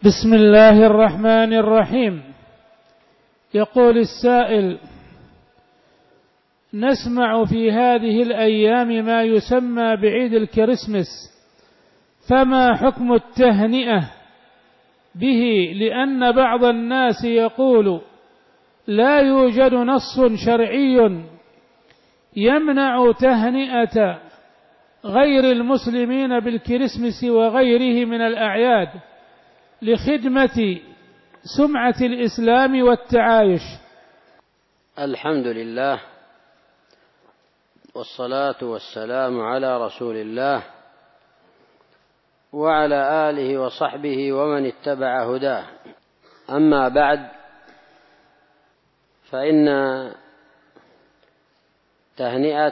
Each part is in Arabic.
بسم الله الرحمن الرحيم. يقول السائل: نسمع في هذه الأيام ما يسمى بعيد الكريسماس، فما حكم التهنئة به؟ لأن بعض الناس يقول لا يوجد نص شرعي يمنع تهنئة غير المسلمين بالكريسماس وغيره من الأعياد لخدمة سمعة الإسلام والتعايش. الحمد لله، والصلاة والسلام على رسول الله وعلى آله وصحبه ومن اتبع هداه. أما بعد، فإن تهنئة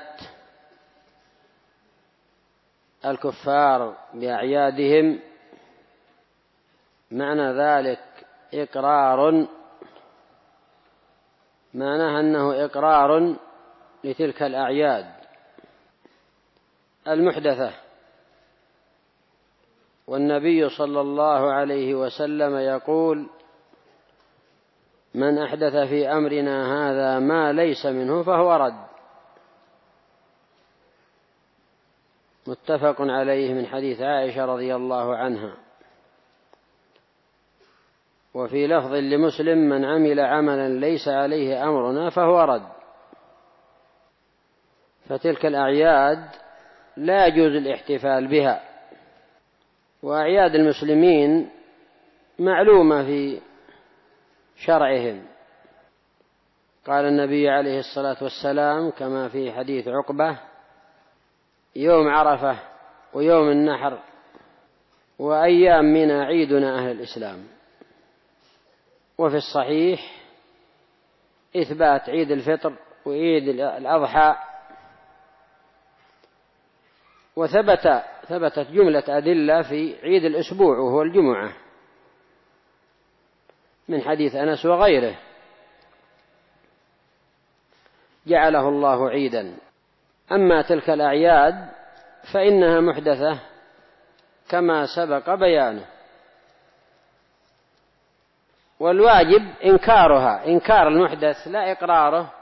الكفار بأعيادهم معنى ذلك معناها أنه إقرار لتلك الأعياد المحدثة. والنبي صلى الله عليه وسلم يقول: من أحدث في أمرنا هذا ما ليس منه فهو رد. متفق عليه من حديث عائشة رضي الله عنها. وفي لفظ لمسلم: من عمل عملا ليس عليه أمرنا فهو رد. فتلك الأعياد لا يجوز الاحتفال بها، وأعياد المسلمين معلومة في شرعهم. قال النبي عليه الصلاة والسلام كما في حديث عقبة: يوم عرفة ويوم النحر وأيام منى عيدنا أهل الإسلام. وفي الصحيح إثبات عيد الفطر وعيد الأضحى. وثبتت جملة أدلة في عيد الأسبوع وهو الجمعة من حديث أنس وغيره: جعله الله عيدا. أما تلك الأعياد فإنها محدثة كما سبق بيانه، والواجب إنكارها، إنكار المحدث لا إقراره،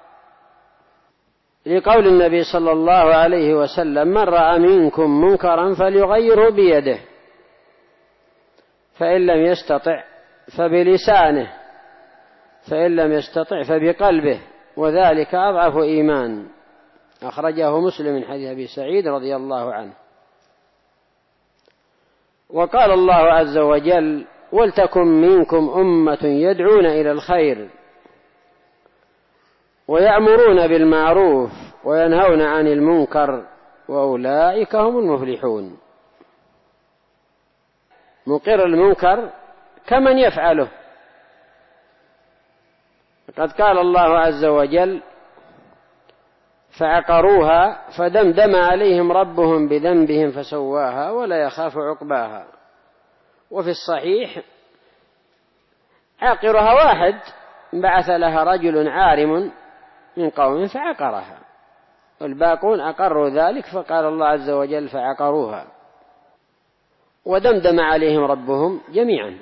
لقول النبي صلى الله عليه وسلم: من رأى منكم منكرا فليغيره بيده، فإن لم يستطع فبلسانه، فإن لم يستطع فبقلبه، وذلك أضعف إيمان. أخرجه مسلم من حديث أبي سعيد رضي الله عنه. وقال الله عز وجل: ولتكن منكم أمة يدعون إلى الخير ويأمرون بالمعروف وينهون عن المنكر وأولئك هم المفلحون. مقر المنكر كمن يفعله. قد قال الله عز وجل: فعقروها فدمدم عليهم ربهم بذنبهم فسواها ولا يخاف عقباها. وفي الصحيح: عاقرها واحد بعث لها رجل عارم من قوم فعقرها، والباقون أقروا ذلك، فقال الله عز وجل: فعقروها ودمدم عليهم ربهم جميعا.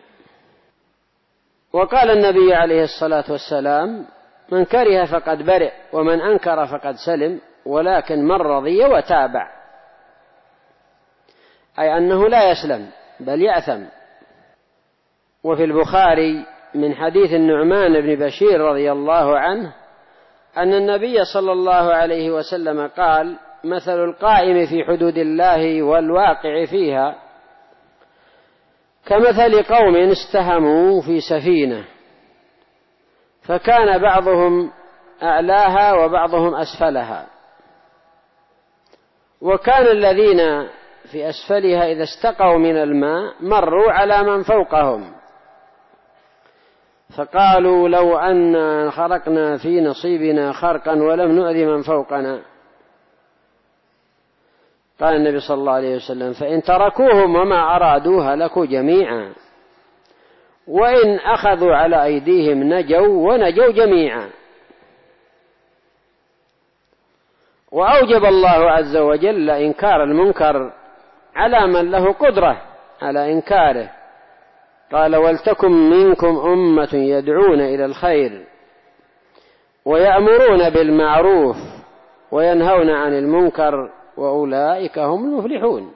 وقال النبي عليه الصلاة والسلام: من كره فقد برئ ومن أنكر فقد سلم، ولكن من رضي وتابع، أي أنه لا يسلم بل يأثم. وفي البخاري من حديث النعمان بن بشير رضي الله عنه أن النبي صلى الله عليه وسلم قال: مثل القائم في حدود الله والواقع فيها كمثل قوم استهموا في سفينة، فكان بعضهم أعلاها وبعضهم أسفلها، وكان الذين في أسفلها إذا استقوا من الماء مروا على من فوقهم، فقالوا: لو أن خرقنا في نصيبنا خرقا ولم نؤذي من فوقنا. قال النبي صلى الله عليه وسلم: فإن تركوهم وما أرادوا هلكوا جميعا، وإن أخذوا على أيديهم نجوا ونجوا جميعا. وأوجب الله عز وجل إنكار المنكر على من له قدرة على إنكاره، قال ولتكن منكم أمة يدعون إلى الخير ويأمرون بالمعروف وينهون عن المنكر وأولئك هم المفلحون.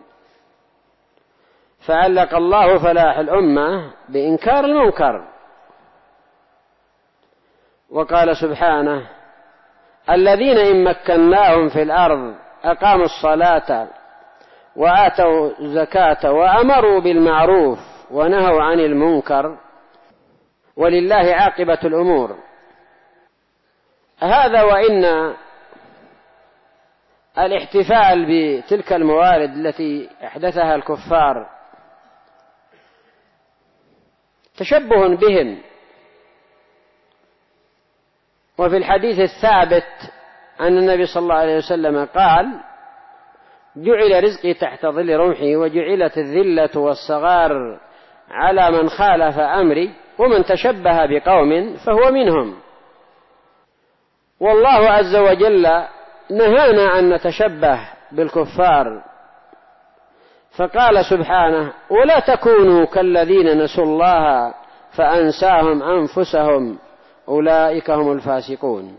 فعلق الله فلاح الأمة بإنكار المنكر. وقال سبحانه الذين إن مكناهم في الأرض أقاموا الصلاة وآتوا الزكاة وأمروا بالمعروف ونهوا عن المنكر ولله عاقبة الأمور. هذا وإن الاحتفال بتلك الموالد التي أحدثها الكفار تشبه بهم. وفي الحديث الثابت أن النبي صلى الله عليه وسلم قال جعل رزقي تحت ظل رمحي وجعلت الذلة والصغار على من خالف أمري ومن تشبه بقوم فهو منهم. والله عز وجل نهانا أن نتشبه بالكفار، فقال سبحانه ولا تكونوا كالذين نسوا الله فأنساهم أنفسهم أولئك هم الفاسقون.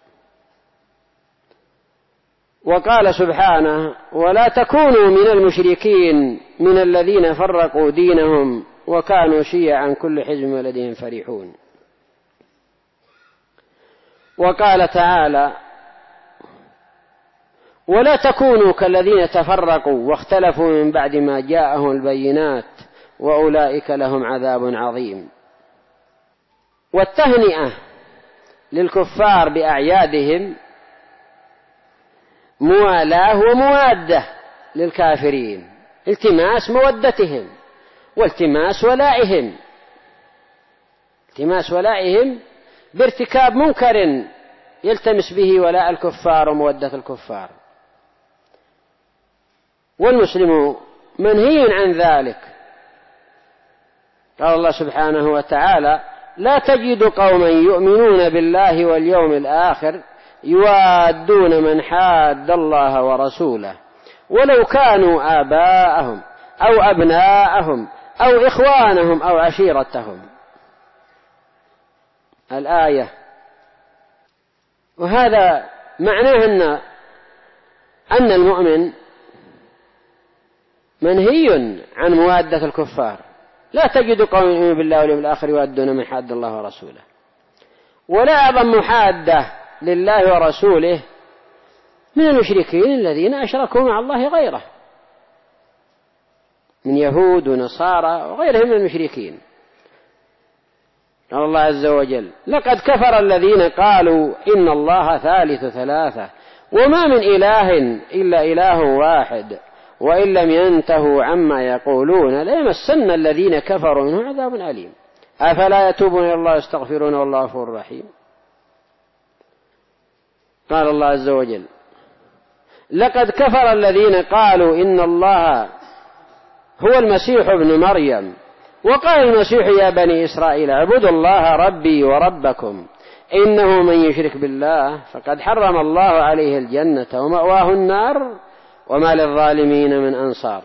وقال سبحانه ولا تكونوا من المشركين من الذين فرقوا دينهم وكانوا شيعا كل حزب لديهم فرحون. وقال تعالى ولا تكونوا كالذين تفرقوا واختلفوا من بعد ما جاءهم البينات وأولئك لهم عذاب عظيم. والتهنئة للكفار بأعيادهم موالاة وموادة للكافرين، التماس مودتهم والتماس ولائهم، التماس ولائهم بارتكاب منكر يلتمس به ولاء الكفار ومودة الكفار. والمسلم منهي عن ذلك. قال الله سبحانه وتعالى لا تجد قوما يؤمنون بالله واليوم الآخر يوادون من حاد الله ورسوله ولو كانوا آباءهم أو أبناءهم أو إخوانهم أو عشيرتهم. الآية. وهذا معناه أن المؤمن منهي عن موادة الكفار. لا تجد قوم يؤمنون بالله واليوم الآخر يوادون من حاد الله ورسوله. ولا أعظم محادة لله ورسوله من المشركين الذين أشركوا مع الله غيره من يهود ونصارى وغيرهم من المشركين. قال الله عز وجل لقد كفر الذين قالوا إن الله ثالث ثلاثة وما من إله إلا إله واحد وإن لم ينتهوا عما يقولون ليمسن الذين كفروا منهم عذاب أليم أفلا يتوبون إلى الله يستغفرون والله غفور رحيم. قال الله عز وجل لقد كفر الذين قالوا إن الله هو المسيح ابن مريم وقال المسيح يا بني إسرائيل اعبدوا الله ربي وربكم إنه من يشرك بالله فقد حرم الله عليه الجنة ومأواه النار وما للظالمين من أنصار.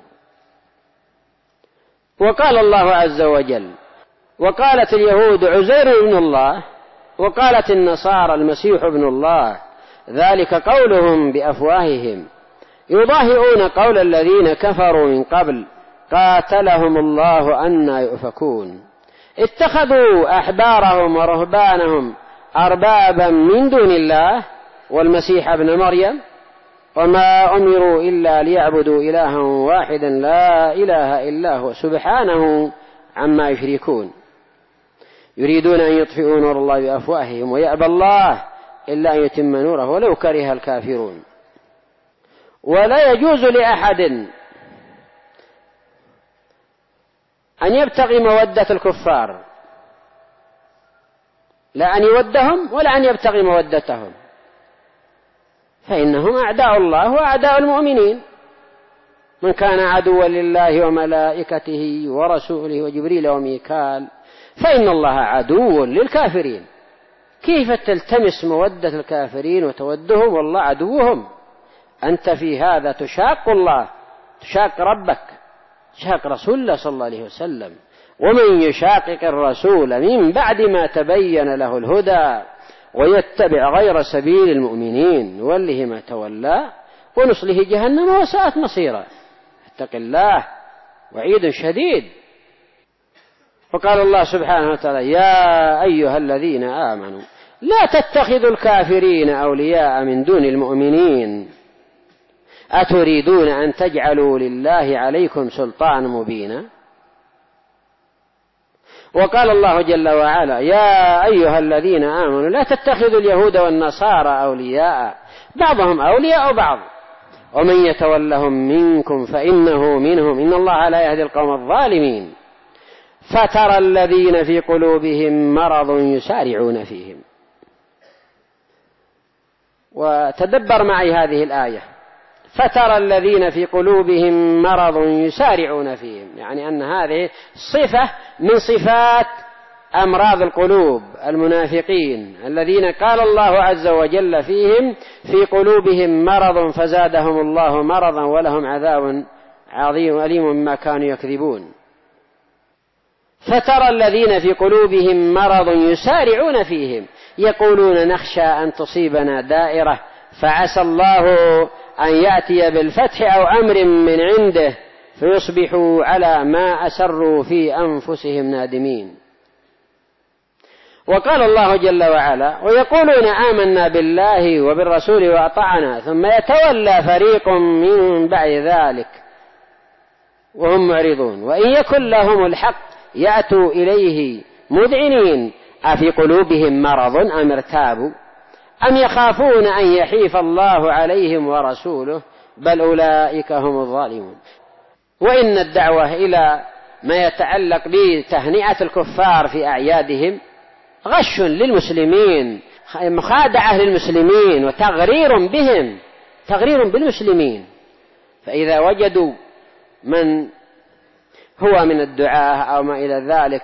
وقال الله عز وجل وقالت اليهود عزير ابن الله وقالت النصارى المسيح ابن الله ذلك قولهم بأفواههم يضاهئون قول الذين كفروا من قبل قاتلهم الله أنى يؤفكون اتخذوا أحبارهم ورهبانهم أربابا من دون الله والمسيح ابن مريم وما أمروا إلا ليعبدوا إلها واحدا لا إله إلا هو سبحانه عما يشركون يريدون أن يطفئوا نور الله بأفواههم ويأبى الله إلا أن يتم نوره ولو كره الكافرون. ولا يجوز لأحد أن يبتغي مودة الكفار لا أن يودهم ولا أن يبتغي مودتهم فإنهم أعداء الله وأعداء المؤمنين. من كان عدوا لله وملائكته ورسوله وجبريل وميكال فإن الله عدو للكافرين. كيف تلتمس مودة الكافرين وتودهم والله عدوهم؟ أنت في هذا تشاق الله تشاق ربك تشاق رسول الله صلى الله عليه وسلم ومن يشاقق الرسول من بعد ما تبين له الهدى ويتبع غير سبيل المؤمنين نوله ما تولى ونصله جهنم وساءت مصيرا. اتق الله، وعيد شديد. وقال الله سبحانه وتعالى: يا أيها الذين آمنوا لا تتخذوا الكافرين أولياء من دون المؤمنين أتريدون أن تجعلوا لله عليكم سلطانا مبينا. وقال الله جل وعلا: يا أيها الذين آمنوا لا تتخذوا اليهود والنصارى أولياء بعضهم أولياء بعض ومن يتولهم منكم فإنه منهم إن الله لا يهدي القوم الظالمين. فترى الذين في قلوبهم مرض يسارعون فيهم. وتدبر معي هذه الآية: فترى الذين في قلوبهم مرض يسارعون فيهم، يعني أن هذه صفة من صفات أمراض القلوب، المنافقين الذين قال الله عز وجل فيهم: في قلوبهم مرض فزادهم الله مرضا ولهم عذاب عظيم أليم مما كانوا يكذبون. فترى الذين في قلوبهم مرض يسارعون فيهم يقولون نخشى أن تصيبنا دائرة فعسى الله أن يأتي بالفتح أو أمر من عنده فيصبحوا على ما أسروا في أنفسهم نادمين. وقال الله جل وعلا: ويقولون آمنا بالله وبالرسول وأطعنا ثم يتولى فريق منهم بعد ذلك وهم معرضون وإن يكن لهم الحق يأتوا إليه مذعنين أفي قلوبهم مرض أم ارتابوا أم يخافون أن يحيف الله عليهم ورسوله بل أولئك هم الظالمون. وإن الدعوة إلى ما يتعلق بتهنئة الكفار في أعيادهم غش للمسلمين، مخادعة للمسلمين وتغرير بهم، تغرير بالمسلمين. فإذا وجدوا من هو من الدعاة أو ما إلى ذلك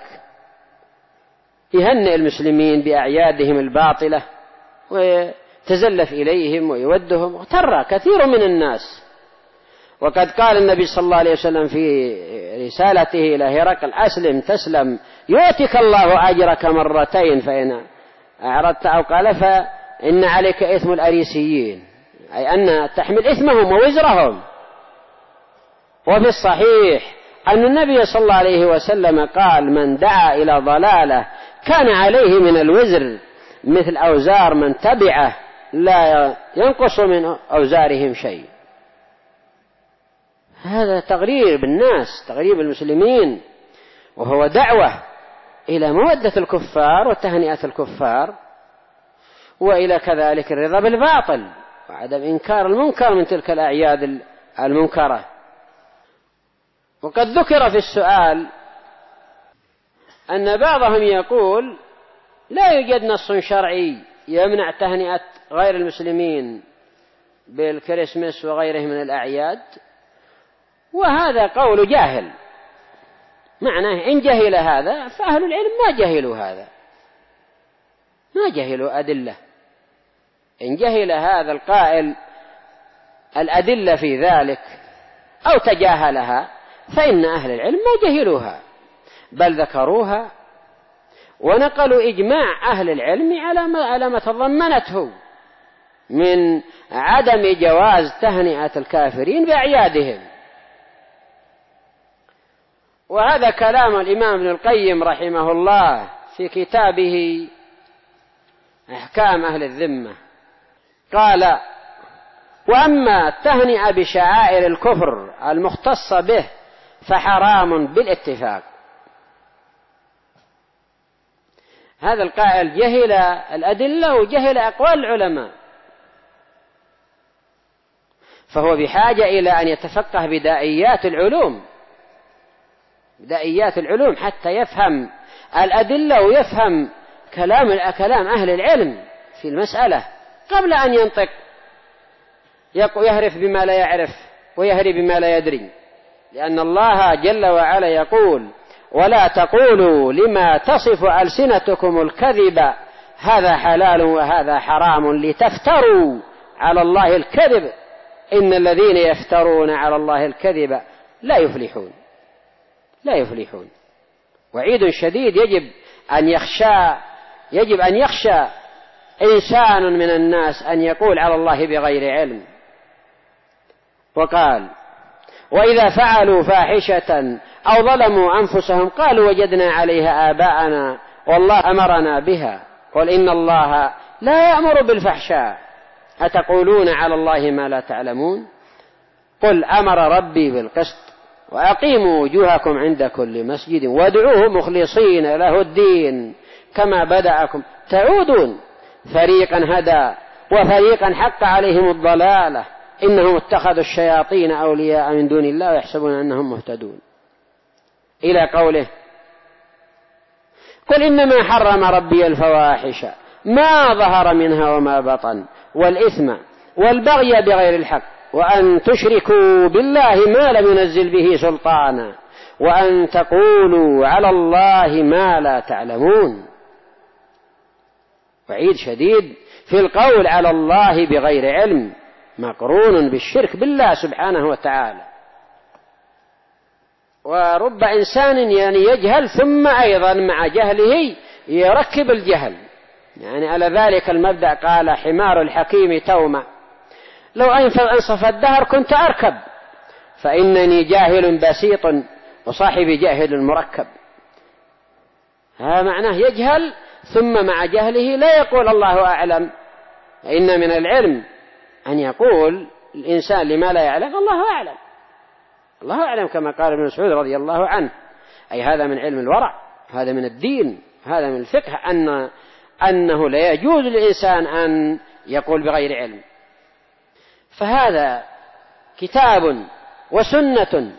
يهنئ المسلمين بأعيادهم الباطلة ويتزلف إليهم ويودهم، اغتر كثير من الناس. وقد قال النبي صلى الله عليه وسلم في رسالته إلى هرقل: أسلم تسلم يؤتك الله أجرك مرتين فإن أعرضت، أو قال فإن عليك إثم الأريسيين، أي أن تحمل إثمهم ووزرهم. وفي الصحيح أن النبي صلى الله عليه وسلم قال: من دعا إلى ضلالة كان عليه من الوزر مثل أوزار من تبعه لا ينقص من أوزارهم شيء. هذا تغرير بالناس، تغرير بالمسلمين، وهو دعوة إلى مودة الكفار وتهنئة الكفار، وإلى كذلك الرضا بالباطل وعدم إنكار المنكر من تلك الأعياد المنكرة. وقد ذكر في السؤال أن بعضهم يقول: لا يوجد نص شرعي يمنع تهنئة غير المسلمين بالكريسماس وغيره من الأعياد، وهذا قول جاهل. معناه إن جهل هذا فأهل العلم ما جهلوا هذا، ما جهلوا أدلة. إن جهل هذا القائل الأدلة في ذلك أو تجاهلها فإن أهل العلم ما جهلوها بل ذكروها ونقلوا إجماع أهل العلم على ما تضمنته من عدم جواز تهنئة الكافرين بأعيادهم. وهذا كلام الإمام ابن القيم رحمه الله في كتابه أحكام أهل الذمة. قال: وأما التهنئة بشعائر الكفر المختصة به فحرام بالاتفاق. هذا القائل جهل الأدلة وجهل أقوال العلماء، فهو بحاجة إلى أن يتفقه بدائيات العلوم، بدائيات العلوم حتى يفهم الأدلة ويفهم كلام أهل العلم في المسألة قبل أن ينطق يهرف بما لا يعرف ويهري بما لا يدري. لأن الله جل وعلا يقول: ولا تقولوا لما تصف ألسنتكم الكذب هذا حلال وهذا حرام لتفتروا على الله الكذب إن الذين يفترون على الله الكذب لا يفلحون. لا يفلحون. وعيد شديد يجب أن يخشى إنسان من الناس أن يقول على الله بغير علم. وقال: وإذا فعلوا فاحشة أو ظلموا أنفسهم قالوا وجدنا عليها آباءنا والله أمرنا بها قل إن الله لا يأمر بالفحشاء أتقولون على الله ما لا تعلمون قل أمر ربي بالقسط وأقيموا وجوهكم عند كل مسجد وادعوه مخلصين له الدين كما بدأكم تعودون فريقا هدى وفريقا حق عليهم الضلالة إنهم اتخذوا الشياطين أولياء من دون الله ويحسبون أنهم مهتدون، إلى قوله: قل إنما حرم ربي الفواحش ما ظهر منها وما بطن والإثم والبغي بغير الحق وأن تشركوا بالله ما لم ينزل به سلطانا وأن تقولوا على الله ما لا تعلمون. وعيد شديد في القول على الله بغير علم مقرون بالشرك بالله سبحانه وتعالى. ورب إنسان يجهل ثم أيضا مع جهله يركب الجهل، على ذلك المبدأ قال: حمار الحكيم تومة لو أنصف الدهر كنت أركب فإنني جاهل بسيط وصاحبي جاهل مركب. هذا معناه يجهل ثم مع جهله لا يقول الله أعلم. إن من العلم أن يقول الإنسان لما لا يعلم الله أعلم، الله أعلم كما قال ابن مسعود رضي الله عنه، أي هذا من علم الورع، هذا من الدين، هذا من الفقه، أنه لا يجوز للإنسان أن يقول بغير علم. فهذا كتاب وسنة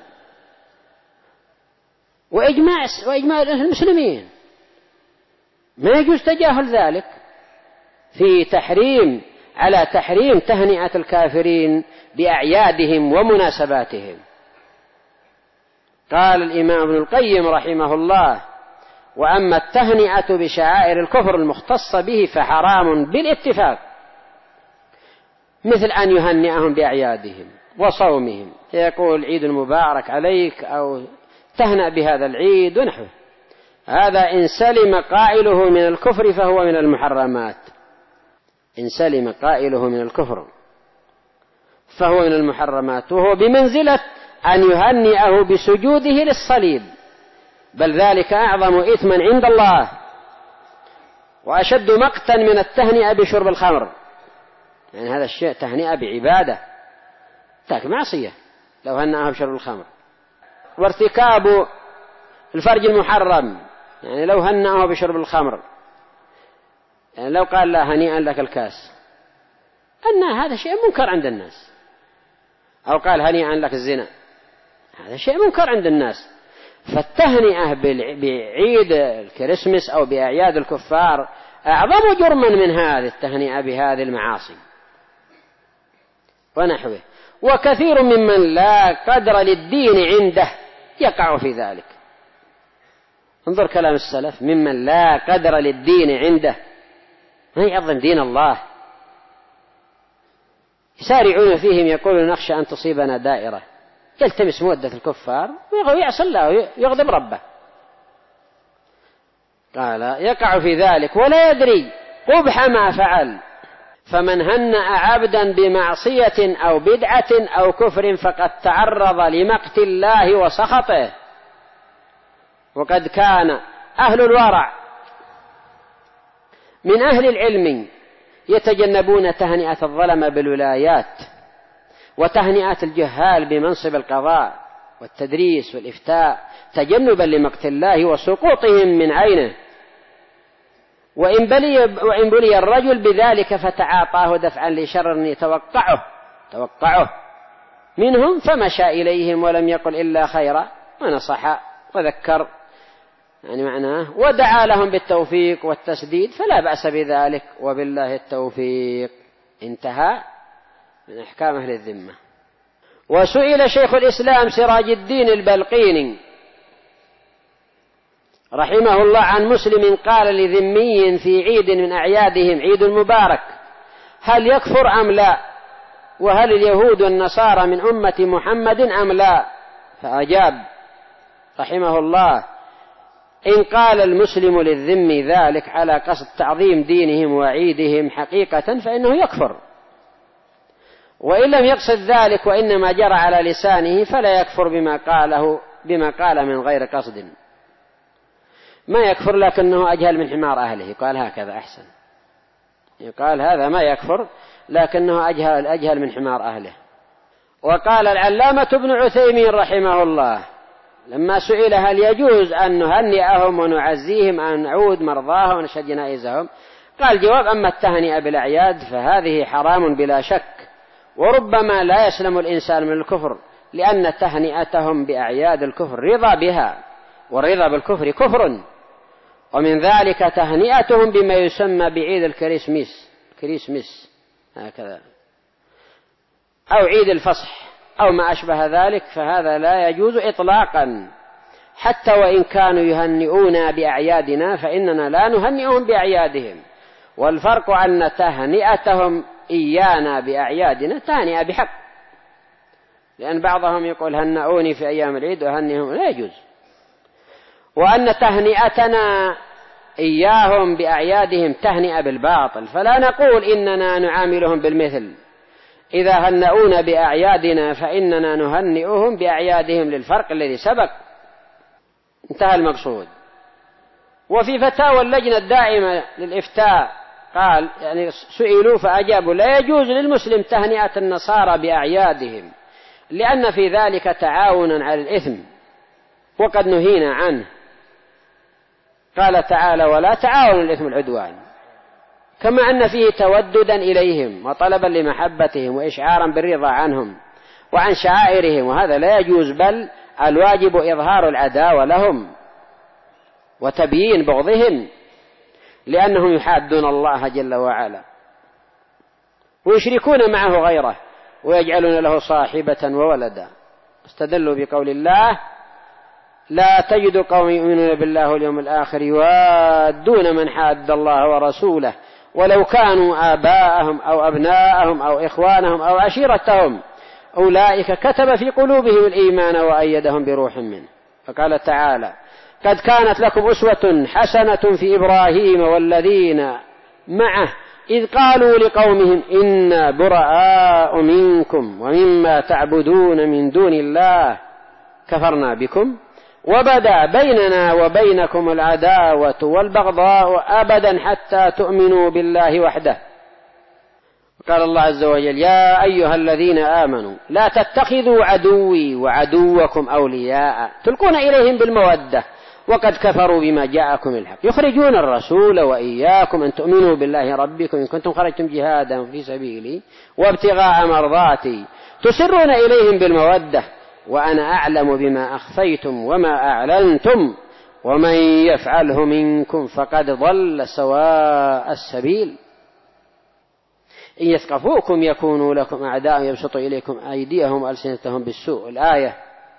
وإجماع المسلمين، ما يجوز تجاهل ذلك في على تحريم تهنئة الكافرين بأعيادهم ومناسباتهم. قال الإمام ابن القيم رحمه الله: وأما التهنئة بشعائر الكفر المختصة به فحرام بالاتفاق، مثل أن يهنئهم بأعيادهم وصومهم، يقول عيد المبارك عليك أو تهنأ بهذا العيد ونحوه. هذا إن سلم قائله من الكفر فهو من المحرمات، إن سلم قائله من الكفر فهو من المحرمات، وهو بمنزلة أن يهنئه بسجوده للصليب، بل ذلك أعظم إثما عند الله وأشد مقتا من التهنئة بشرب الخمر. هذا الشيء تهنئة بعبادة، تاك معصية لو هنأه بشرب الخمر. وارتكاب الفرج المحرم، لو هنأه بشرب الخمر، لو قال لا هنيئا لك الكاس، أن هذا شيء منكر عند الناس، أو قال هنيئا لك الزنا، هذا شيء منكر عند الناس. فالتهنئة بعيد الكريسماس أو بأعياد الكفار أعظم جرما من هذه التهنئة بهذه المعاصي ونحوه. وكثير ممن لا قدر للدين عنده يقع في ذلك. انظر كلام السلف: ممن لا قدر للدين عنده، ما يعظم دين الله، يسارعون فيهم يقولون نخشى أن تصيبنا دائرة، يلتمس مودة الكفار ويعصي الله ويغضب ربه. قال: يقع في ذلك ولا يدري قبح ما فعل، فمن هنأ عبدا بمعصية أو بدعة أو كفر فقد تعرض لمقت الله وسخطه. وقد كان أهل الورع من أهل العلم يتجنبون تهنئة الظلم بالولايات وتهنئة الجهال بمنصب القضاء والتدريس والإفتاء تجنبا لمقت الله وسقوطهم من عينه. وإن بلي الرجل بذلك فتعاطاه دفعا لشر توقعه منهم فمشى إليهم ولم يقل إلا خيرا ونصح وذكر، معناه ودعا لهم بالتوفيق والتسديد، فلا بأس بذلك وبالله التوفيق. انتهى من أحكام أهل الذمة. وسئل شيخ الإسلام سراج الدين البلقيني رحمه الله عن مسلم قال لذمي في عيد من أعيادهم عيد المبارك: هل يكفر أم لا؟ وهل اليهود والنصارى من أمة محمد أم لا؟ فأجاب رحمه الله: إن قال المسلم للذمي ذلك على قصد تعظيم دينهم وعيدهم حقيقة فإنه يكفر، وإن لم يقصد ذلك وإنما جرى على لسانه فلا يكفر بما قال من غير قصد. ما يكفر لكنه أجهل من حمار أهله، قال هكذا أحسن، يقال هذا ما يكفر لكنه أجهل من حمار أهله. وقال العلامة ابن عثيمين رحمه الله لما سئل هل يجوز أن نهنئهم ونعزيهم أن نعود مرضاهم ونشهد جنائزهم، قال جواب: أما التهنئة بالأعياد فهذه حرام بلا شك، وربما لا يسلم الإنسان من الكفر، لأن تهنئتهم بأعياد الكفر رضا بها، والرضا بالكفر كفر، ومن ذلك تهنئتهم بما يسمى بعيد الكريسمس هكذا، أو عيد الفصح أو ما أشبه ذلك، فهذا لا يجوز إطلاقا، حتى وإن كانوا يهنئون بأعيادنا فإننا لا نهنئهم بأعيادهم. والفرق أن تهنئتهم إيانا بأعيادنا تهنئة بحق، لأن بعضهم يقول هنئوني في أيام العيد وهنئهم، لا يجوز. وأن تهنئتنا إياهم بأعيادهم تهنئة بالباطل، فلا نقول إننا نعاملهم بالمثل، إذا هنئونا بأعيادنا فإننا نهنئهم بأعيادهم للفرق الذي سبق، انتهى المقصود. وفي فتاوى اللجنة الدائمة للإفتاء قال يعني سئلوا فأجابوا: لا يجوز للمسلم تهنئة النصارى بأعيادهم، لأن في ذلك تعاونا على الإثم وقد نهينا عنه. قال تعالى: ولا تعاونوا الإثم والعدوان، كما أن فيه توددا إليهم وطلبا لمحبتهم وإشعارا بالرضا عنهم وعن شعائرهم، وهذا لا يجوز، بل الواجب إظهار العداوة لهم وتبيين بغضهم، لأنهم يحادون الله جل وعلا ويشركون معه غيره ويجعلون له صاحبة وولدا. استدلوا بقول الله: لا تجد قوم يؤمنون بالله واليوم الآخر يوادون من حاد الله ورسوله ولو كانوا آباءهم أو أبناءهم أو إخوانهم أو عشيرتهم أولئك كتب في قلوبهم الإيمان وأيدهم بروح منه. فقال تعالى: قد كانت لكم أسوة حسنة في إبراهيم والذين معه إذ قالوا لقومهم إنا براء منكم ومما تعبدون من دون الله كفرنا بكم وبدا بيننا وبينكم العداوة والبغضاء أبدا حتى تؤمنوا بالله وحده. قال الله عز وجل: يا أيها الذين آمنوا لا تتخذوا عدوي وعدوكم أولياء تلقون إليهم بالمودة وقد كفروا بما جاءكم الحق يخرجون الرسول وإياكم أن تؤمنوا بالله ربكم إن كنتم خرجتم جهادا في سبيلي وابتغاء مرضاتي تسرون إليهم بالمودة وأنا أعلم بما أخفيتم وما أعلنتم ومن يفعله منكم فقد ضل سواء السبيل إن يثقفوكم يكونوا لكم أعداء يبسطوا إليكم أيديهم وألسنتهم بالسوء. الآية.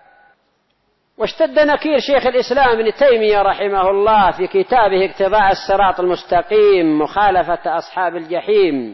واشتد نكير شيخ الإسلام ابن تيمية رحمه الله في كتابه اقتضاء الصراط المستقيم مخالفة أصحاب الجحيم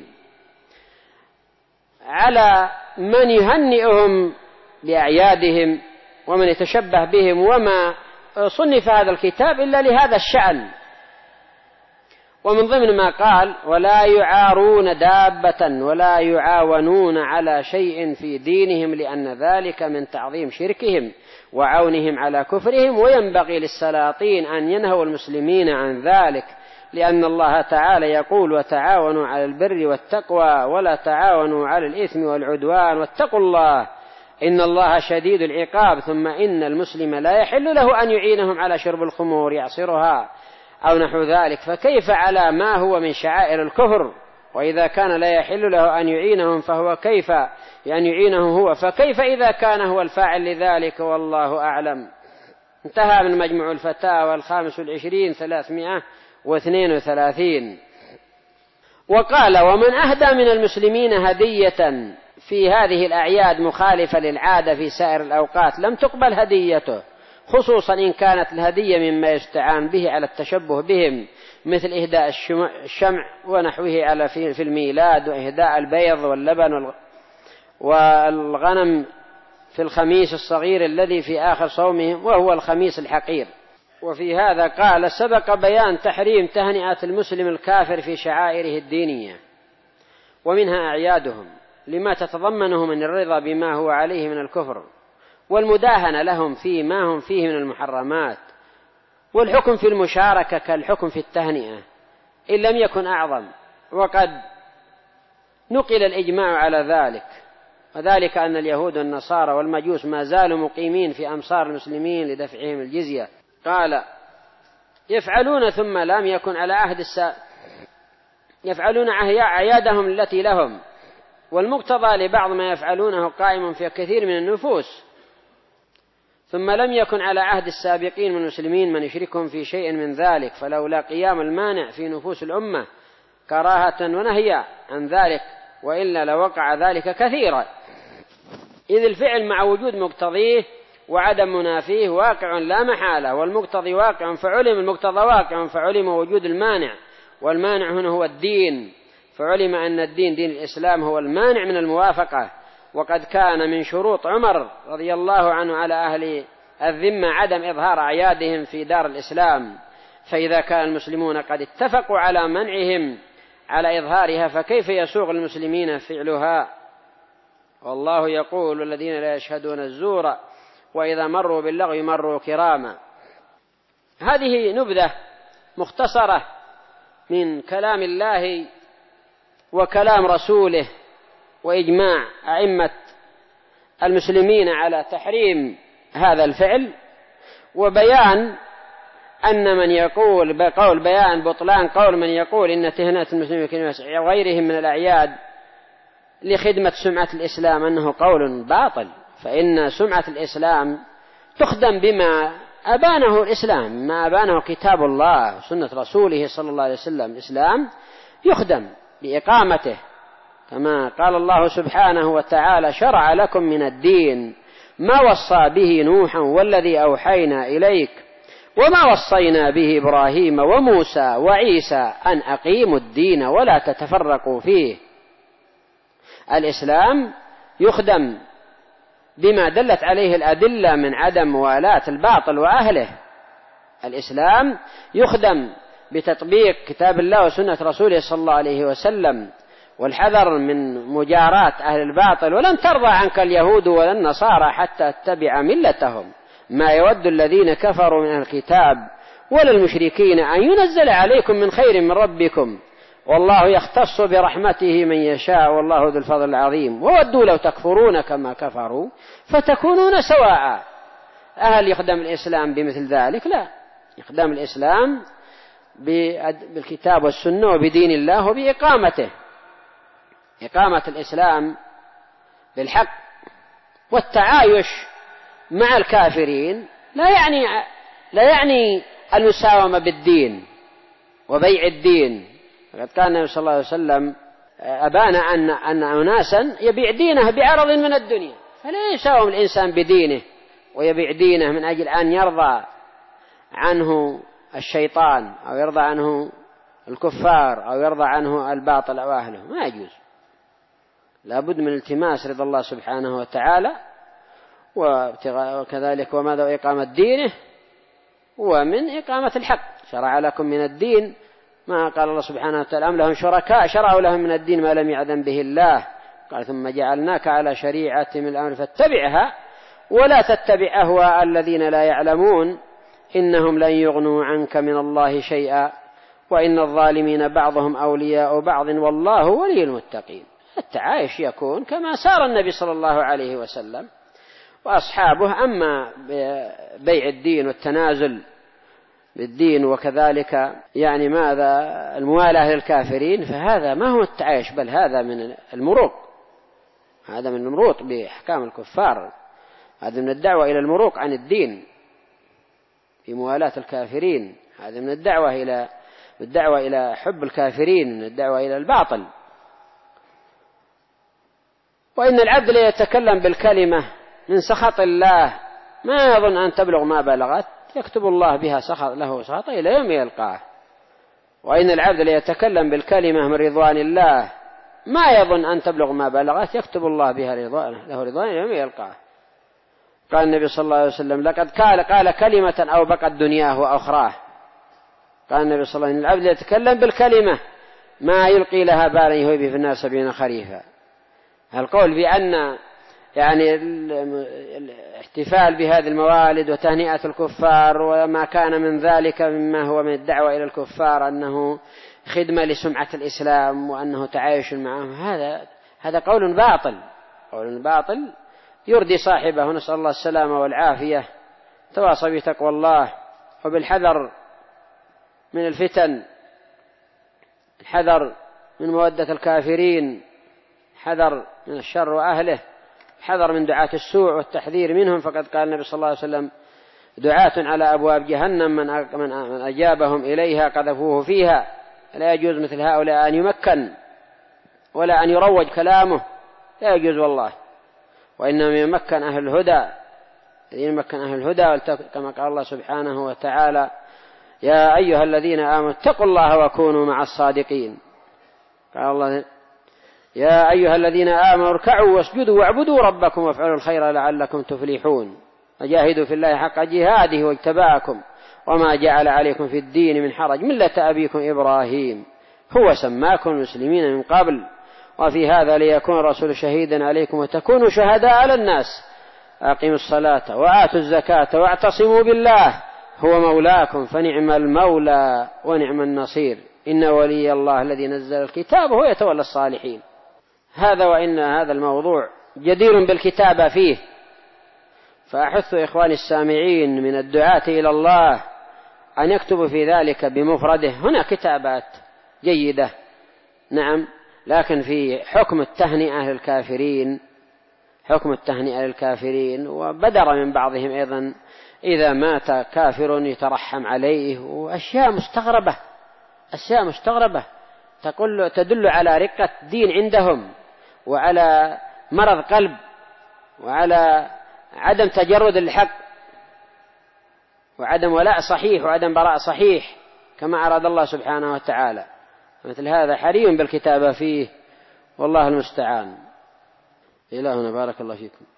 على من يهنئهم بأعيادهم ومن يتشبه بهم، وما صنف هذا الكتاب إلا لهذا الشأن. ومن ضمن ما قال: ولا يعارون دابة ولا يعاونون على شيء في دينهم لأن ذلك من تعظيم شركهم وعونهم على كفرهم، وينبغي للسلاطين أن ينهوا المسلمين عن ذلك، لأن الله تعالى يقول: وتعاونوا على البر والتقوى ولا تعاونوا على الإثم والعدوان واتقوا الله إن الله شديد العقاب. ثم إن المسلم لا يحل له أن يعينهم على شرب الخمور يعصرها أو نحو ذلك، فكيف على ما هو من شعائر الكفر؟ وإذا كان لا يحل له أن يعينهم فهو كيف أن يعينه هو، فكيف إذا كان هو الفاعل لذلك؟ والله أعلم. انتهى من مجموع الفتاوى 25 332. وقال: ومن أهدى من المسلمين هدية في هذه الأعياد مخالفة للعادة في سائر الأوقات لم تقبل هديته، خصوصا إن كانت الهدية مما يستعان به على التشبه بهم، مثل إهداء الشمع ونحوه على في الميلاد، وإهداء البيض واللبن والغنم في الخميس الصغير الذي في آخر صومهم وهو الخميس الحقير. وفي هذا قال: سبق بيان تحريم تهنئة المسلم الكافر في شعائره الدينية ومنها أعيادهم لما تتضمنه من الرضا بما هو عليه من الكفر والمداهنة لهم فيما هم فيه من المحرمات، والحكم في المشاركة كالحكم في التهنئة إن لم يكن أعظم، وقد نقل الإجماع على ذلك، وذلك أن اليهود والنصارى والمجوس ما زالوا مقيمين في أمصار المسلمين لدفعهم الجزية. قال: يفعلون ثم لم يكن على عهد يفعلون أعيادهم التي لهم، والمقتضى لبعض ما يفعلونه قائم في كثير من النفوس، ثم لم يكن على عهد السابقين من المسلمين من يشركهم في شيء من ذلك، فلولا قيام المانع في نفوس الأمة كراهة ونهيا عن ذلك، وإلا لوقع ذلك كثيرا، إذ الفعل مع وجود مقتضيه وعدم منافيه واقع لا محالة، والمقتضي واقع فعلم، المقتضى واقع فعلم وجود المانع، والمانع هنا هو الدين، فعلم أن الدين دين الإسلام هو المانع من الموافقة. وقد كان من شروط عمر رضي الله عنه على أهل الذمة عدم إظهار أعيادهم في دار الإسلام، فإذا كان المسلمون قد اتفقوا على منعهم على إظهارها فكيف يسوغ المسلمين فعلها؟ والله يقول: والذين لا يشهدون الزور وإذا مروا باللغو مروا كراما. هذه نبذة مختصرة من كلام الله وكلام رسوله وإجماع أئمة المسلمين على تحريم هذا الفعل، وبيان أن من يقول بيان بطلان قول من يقول إن تهنئة المسلمين وغيرهم من الأعياد لخدمة سمعة الإسلام أنه قول باطل، فإن سمعة الإسلام تخدم بما أبانه الإسلام، ما أبانه كتاب الله وسنة رسوله صلى الله عليه وسلم. الإسلام يخدم بإقامته، كما قال الله سبحانه وتعالى: شرع لكم من الدين ما وصى به نوحا والذي أوحينا إليك وما وصينا به إبراهيم وموسى وعيسى أن أقيموا الدين ولا تتفرقوا فيه. الإسلام يخدم بما دلت عليه الأدلة من عدم موالاة الباطل وأهله. الإسلام يخدم بتطبيق كتاب الله وسنة رسوله صلى الله عليه وسلم، والحذر من مجاراة أهل الباطل. ولن ترضى عنك اليهود ولا النصارى حتى تتبع ملتهم، ما يود الذين كفروا من الكتاب ولا المشركين أن ينزل عليكم من خير من ربكم والله يختص برحمته من يشاء والله ذو الفضل العظيم. وودوا لو تكفرون كما كفروا فتكونون سواء. هل يخدم الإسلام بمثل ذلك؟ لا، يخدم الإسلام بالكتاب والسنة وبدين الله وبإقامته، إقامة الإسلام بالحق والتعايش مع الكافرين لا يعني المساومة بالدين وبيع الدين. فقد كان النبي صلى الله عليه وسلم أبان أن أناسا يبيع دينه بعرض من الدنيا، فلا يساوم الإنسان بدينه ويبيع دينه من أجل أن يرضى عنه الشيطان أو يرضى عنه الكفار أو يرضى عنه الباطل أو أهله، ما يجوز. لابد من التماس رضا الله سبحانه وتعالى، وكذلك وماذا إقامة دينه ومن إقامة الحق. شرع لكم من الدين ما قال الله سبحانه وتعالى: أم لهم شركاء شرعوا لهم من الدين ما لم يأذن به الله، قال: ثم جعلناك على شريعة من الأمر فاتبعها ولا تتبع أهواء الذين لا يعلمون إنهم لن يغنوا عنك من الله شيئا وإن الظالمين بعضهم أولياء بعض والله ولي المتقين. التعايش يكون كما سار النبي صلى الله عليه وسلم وأصحابه. أما بيع الدين والتنازل بالدين وكذلك ماذا الموالاة للكافرين، فهذا ما هو التعايش، بل هذا من المروق، هذا من المروط بأحكام الكفار، هذا من الدعوة إلى المروق عن الدين بموالاة الكافرين، هذا من الدعوة إلى حب الكافرين، من الدعوة إلى الباطل. وإن العبد لا يتكلم بالكلمة من سخط الله ما يظن أن تبلغ ما بلغت يكتب الله بها له سخط إلى يوم يلقاه. وإن العبد لا يتكلم بالكلمة من رضوان الله ما يظن أن تبلغ ما بلغت يكتب الله بها له رضوان إلى يوم يلقاه. قال النبي صلى الله عليه وسلم لقد قال كلمة أو بقت دنياه وأخراه. قال النبي صلى الله عليه وسلم العبد يتكلم بالكلمة ما يلقي لها بالا يهوي به في الناس 70 خريفا. القول بأن يعني الاحتفال بهذه الموالد وتهنئة الكفار وما كان من ذلك مما هو من الدعوة إلى الكفار أنه خدمة لسمعة الإسلام وأنه تعايش معهم، هذا قول باطل يردي صاحبه. نسأل الله السلامة والعافية. تواصى بتقوى الله وبالحذر من الفتن، الحذر من مودة الكافرين، الحذر من الشر وأهله، الحذر من دعاة السوء والتحذير منهم. فقد قال النبي صلى الله عليه وسلم دعاة على أبواب جهنم من أجابهم إليها قذفوه فيها. لا يجوز مثل هؤلاء أن يمكن ولا أن يروج كلامه، لا يجوز والله. وإنما يمكن أهل الهدى كما قال الله سبحانه وتعالى يا أيها الذين آمنوا اتقوا الله وكونوا مع الصادقين. قال الله يا أيها الذين آمنوا اركعوا واسجدوا واعبدوا ربكم وافعلوا الخير لعلكم تفلحون وجاهدوا في الله حق جهاده واجتباكم وما جعل عليكم في الدين من حرج ملة أبيكم إبراهيم هو سماكم المسلمين من قبل وفي هذا ليكون الرسول شهيدا عليكم وتكونوا شهداء على الناس أقيموا الصلاة وآتوا الزكاة واعتصموا بالله هو مولاكم فنعم المولى ونعم النصير إن ولي الله الذي نزل الكتاب هو يتولى الصالحين. هذا وإن هذا الموضوع جدير بالكتابة فيه، فأحث إخواني السامعين من الدعاة إلى الله أن يكتبوا في ذلك بمفرده. هنا كتابات جيدة نعم، لكن في حكم التهنئة للكافرين وبدر من بعضهم أيضا إذا مات كافر يترحم عليه، وأشياء مستغربة تدل على رقة دين عندهم وعلى مرض قلب وعلى عدم تجرد الحق وعدم ولاء صحيح وعدم براء صحيح كما أراد الله سبحانه وتعالى. مثل هذا حري بالكتابة فيه والله المستعان. إلهنا بارك الله فيكم.